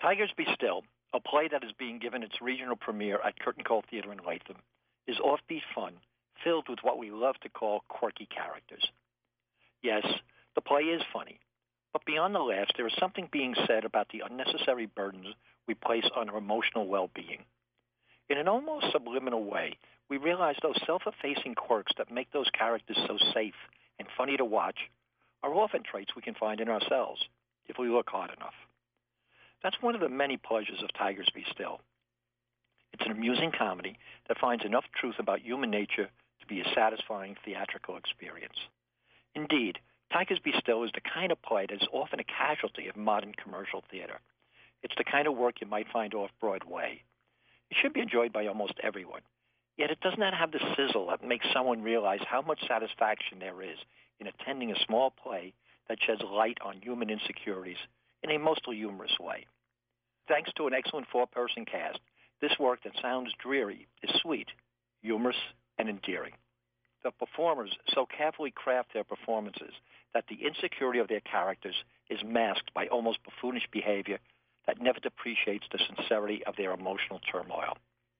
Tigers Be Still, a play that is being given its regional premiere at Curtain Call Theater in Latham, is offbeat fun, filled with what we love to call quirky characters. Yes, the play is funny, but beyond the laughs, there is something being said about the unnecessary burdens we place on our emotional well-being. In an almost subliminal way, we realize those self-effacing quirks that make those characters so safe and funny to watch are often traits we can find in ourselves, if we look hard enough. That's one of the many pleasures of Tigers Be Still. It's an amusing comedy that finds enough truth about human nature to be a satisfying theatrical experience. Indeed, Tigers Be Still is the kind of play that is often a casualty of modern commercial theater. It's the kind of work you might find off-Broadway. It should be enjoyed by almost everyone, yet it does not have the sizzle that makes someone realize how much satisfaction there is in attending a small play that sheds light on human insecurities in a mostly humorous way. Thanks to an excellent four-person cast, this work that sounds dreary is sweet, humorous, and endearing. The performers so carefully craft their performances that the insecurity of their characters is masked by almost buffoonish behavior that never depreciates the sincerity of their emotional turmoil.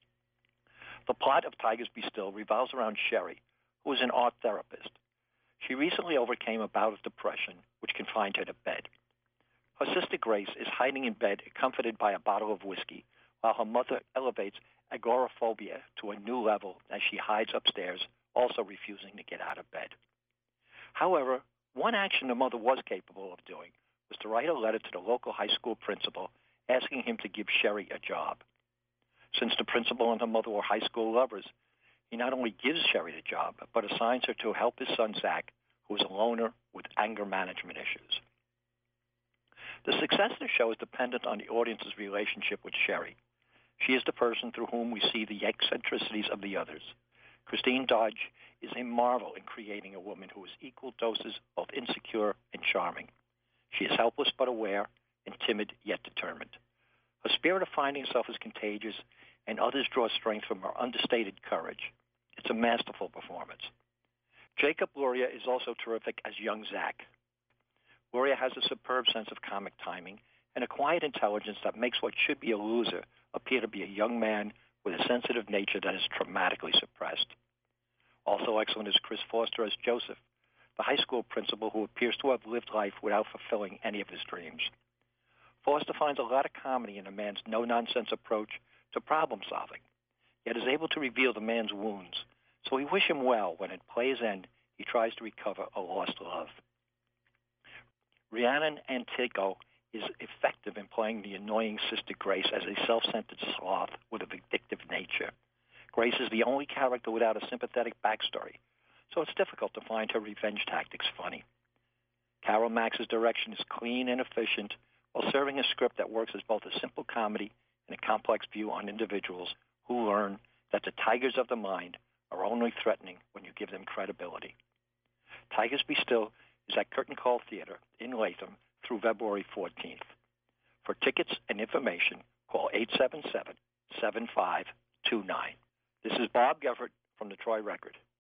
The plot of Tigers Be Still revolves around Sherry, who is an art therapist. She recently overcame a bout of depression, which confined her to bed. Her sister Grace is hiding in bed, comforted by a bottle of whiskey, while her mother elevates agoraphobia to a new level as she hides upstairs, also refusing to get out of bed. However, one action the mother was capable of doing was to write a letter to the local high school principal asking him to give Sherry a job. Since the principal and her mother were high school lovers, he not only gives Sherry the job, but assigns her to help his son Zach, who is a loner with anger management issues. The success of the show is dependent on the audience's relationship with Sherry. She is the person through whom we see the eccentricities of the others. Christine Dodge is a marvel in creating a woman who is equal doses of insecure and charming. She is helpless but aware, and timid yet determined. Her spirit of finding herself is contagious, and others draw strength from her understated courage. It's a masterful performance. Jacob Luria is also terrific as young Zach. Luria has a superb sense of comic timing and a quiet intelligence that makes what should be a loser appear to be a young man with a sensitive nature that is traumatically suppressed. Also excellent is Chris Foster as Joseph, the high school principal who appears to have lived life without fulfilling any of his dreams. Foster finds a lot of comedy in a man's no-nonsense approach to problem-solving, yet is able to reveal the man's wounds, so we wish him well when at play's end he tries to recover a lost love. Rhiannon Antico is effective in playing the annoying sister Grace as a self-centered sloth with a vindictive nature. Grace is the only character without a sympathetic backstory, so it's difficult to find her revenge tactics funny. Carol Max's direction is clean and efficient, while serving a script that works as both a simple comedy and a complex view on individuals who learn that the tigers of the mind are only threatening when you give them credibility. Tigers Be Still is at Curtain Call Theater in Latham through February 14th. For tickets and information, call 877-7529. This is Bob Geffert from the Troy Record.